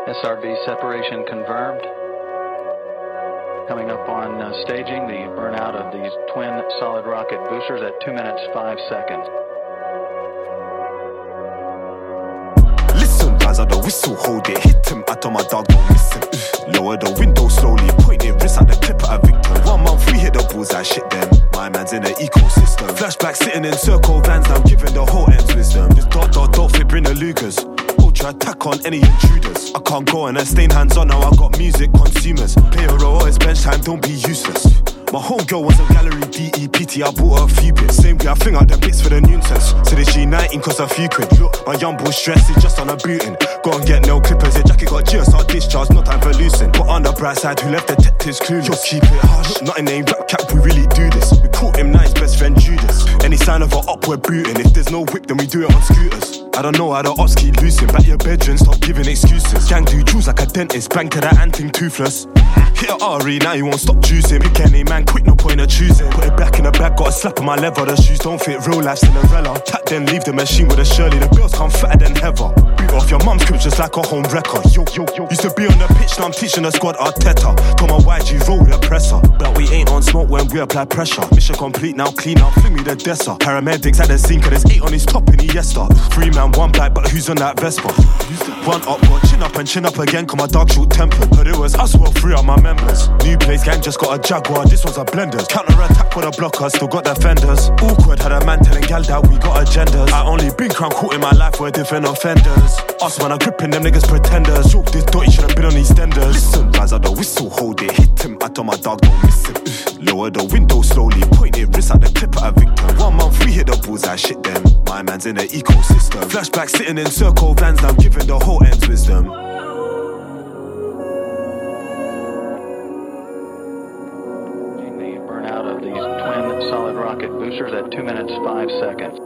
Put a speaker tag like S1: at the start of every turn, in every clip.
S1: SRB separation confirmed. Coming up on staging, the burnout of these twin solid rocket boosters at 2 minutes 5 seconds.
S2: Listen, guys, the whistle, hold it. Hit him, I told my dog, don't miss him. Lower the window slowly, point it, wrist at the clip at a victim. 1 month, we hit the bullseye, shit them. My man's in the ecosystem. Flashback sitting in circle vans, now giving the whole ends wisdom. This dot fit, bring the Lugers. Ultra attack on any intruders. I can't go and stain hands on, now I got music consumers. Play a role, it's bench time, don't be useless. My homegirl was a gallery DEPT, I bought her a few bits. Same way I fling out them bits for the nuisance. So that she 19 cost a few quid. Look, my young boy stressed, he's just on a booting. Go and get no clippers, your jacket got GSR discharge, no time for loosen. But on the bright side, who left detectives clueless? Yo, keep it hush, nothing ain't rap cap, we really do this. We caught him, now his best friend Judas. Any sign of an upward booting, if there's no whip then we do it on scooters. I don't know how the ops keep loosing. Back your bedroom, stop giving excuses. Gang do jewels like a dentist, bang to that anting toothless. Hit a RE, now you won't stop juicing. Pick any man, quick, no point of choosing. Put it back in the bag, got a slap on my leather. The shoes don't fit, real life Cinderella. Tap then leave the machine with a Shirley. The bills come fatter than Heather. Beat off your mum's crib just like a home wrecker. Yo. Used to be on the pitch, now I'm teaching the squad Arteta. Told my YG, roll with a presser. But we ain't on smoke when we apply pressure. Mission complete, now clean up, fling me the desser. Paramedics at the scene, cause there's 8 on his top in the yester. 3 man, 1 black, but who's on that Vespa? 1 up, got chin up and chin up again, cause my dog short tempered. But it was us, well, 3 of my members. New place, gang just got a Jaguar, this was a blender. Counter attack with a blocker, still got defenders. Awkward, had a man telling gal that we got agendas. I only been crown caught in my life, we're different offenders. Us man, I'm gripping them niggas pretenders. Joke this dot, he should've been on EastEnders. Listen, guys, the whistle, hold it. Hit him, I told my dog, don't miss him. Lower the window slowly, point it, wrist at the clip at a victim. 1 month, we hit the bullseye, shit them. My man's in the ecosystem. Flashback sitting in circle vans, now giving the whole ends wisdom.
S1: The burnout of these twin solid rocket boosters at 2 minutes 5 seconds.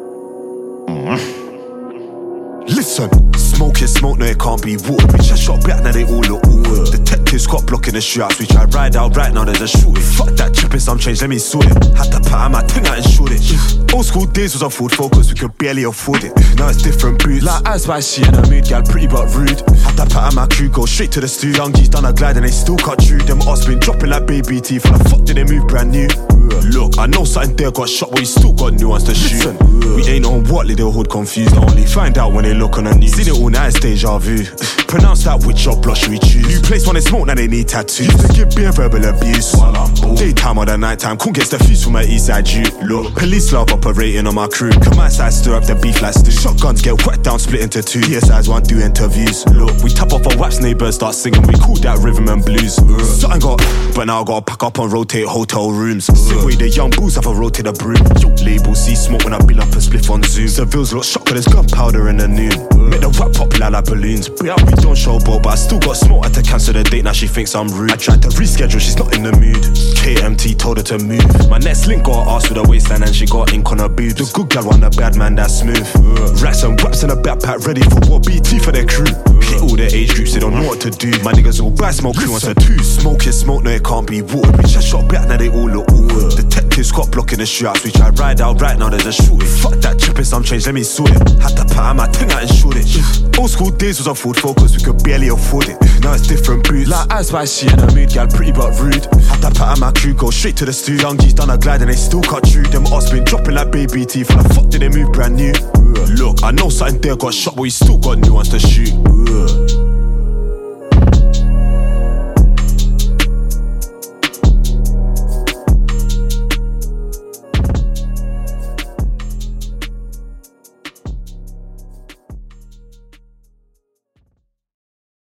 S2: Listen, smoke is smoke, no it can't be water. Bitch, I shot back, now they all look all detectives got blocking the shootouts. We try ride out right now, there's a shooting. Fuck that tripping, some change, let me sort it. Had to pat my thing out and shoot it. Old school days was a Ford Focus, we could barely afford it. Now it's different boots. Like I spicy in a mood, gal, pretty but rude. Had to pat my crew, go straight to the stew. Young G's done a glide and they still cut through. Them us been dropping like baby teeth. For the fuck did they move brand new? Look, I know something there got shot, but we still got new ones to shoot. We ain't on what little hood confused. I only find out when they look on the news. Seen it all night, it's deja vu. Pronounce that which job block should we choose? New place when they smoke, now they need tattoos. Used to give beer verbal abuse. Daytime or the nighttime, cool gets the fuse from my east side Jew. Look, police love operating on my crew. Come my side, stir up the beef like stew. Shotguns get whacked down, split into 2. PSIs won't do interviews. Look, we tap off our waps, neighbours start singing. We call that rhythm and blues. Something got, but now I gotta pack up and rotate hotel rooms. Sick way the young bulls have a rotate a broom. Yo, label see smoke when I bill up a spliff on Zoom. Seville's look shocked cause there's gunpowder in the noon. Make the rap popular like balloons. But we don't showboat, but I still got smoke. I had to cancel the date, now she thinks I'm rude. I tried to reschedule, she's not in the mood. KMT told her to move. My next link got her ass with a waistline and she got ink on her boobs. The good gal want the bad man that's smooth. Rats and raps in a backpack ready for war. BT for their crew. Hit all their age groups, they don't know what to do. My niggas all buy smoke, who wants a 2? Smoke is smoke, no it can't be water. Bitch, I shot back, now they all look awkward. Detectives got blocking the shootouts. We try ride out right now, there's a shooting. Fuck that tripping, some change, let me sort it. Had to pat my thing out and shoot it. Old school days was a Ford Focus, we could barely afford it. Now it's different boots. Like I spicy in a mood, gal, pretty but rude. Had to pat my crew, go straight to the stew. Young G's done a glide and they still cut through. Them us been dropping like baby teeth. For the fuck did they move brand new? Look, I know something there got shot, but we still got new ones to shoot.